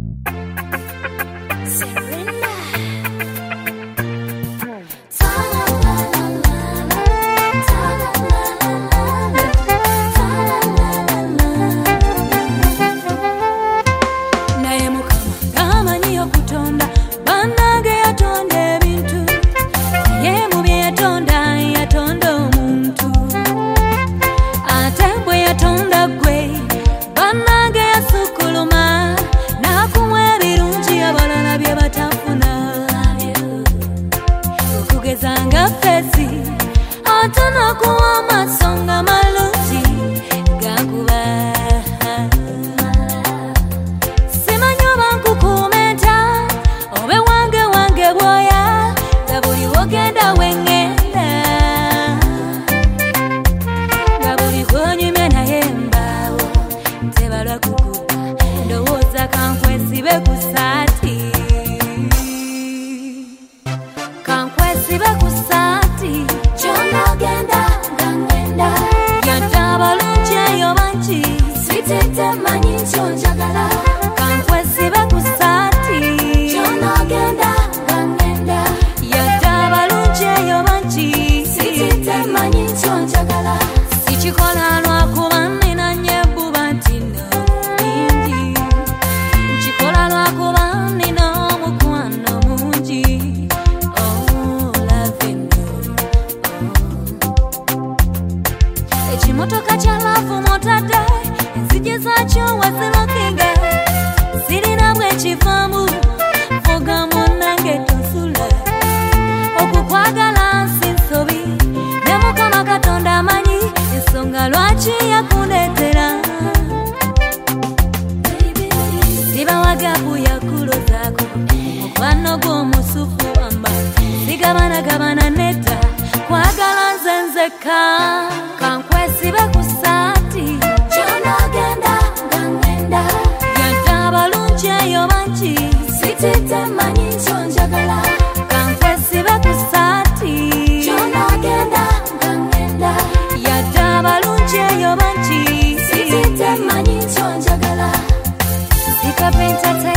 Zanga fesi atana kuwa masonga maluti gakuba simanyo bankukumenta obe wange boya gabuli wogenda wengenda gabuli konyume naye mbawo tebalwa kukuba ndowooza kankwesibe kusati sibe kusati chona genda ngenda yataba lunje yo banchi sitete manyi chonjagala kankwe sibe kusati chona genda ngenda yataba lunje yo banchi sitete manyi chonjagala sichikola lwa kubani na nyebu bantino indi chikola lwa kubani no mukwano munji Motoka chalafu motade Nzije zacho wasilokinga Sirina mwe chifamu Foga monange tosula Okukwagala sinsobi Nemuka makatonda manyi Ensonga lwachi ya kunetera Siba wagabu ya kulo zako Mukwano go musufu amba Sigabana neta Kwagala nzenzeka Kankwesibe kusati chona genda ngenda yataba lunje yo banchi sitete manyi chonjagala kankwesibe kusati chona genda ngenda yataba lunje yo banchi sitete manyi chonjagala sikapenta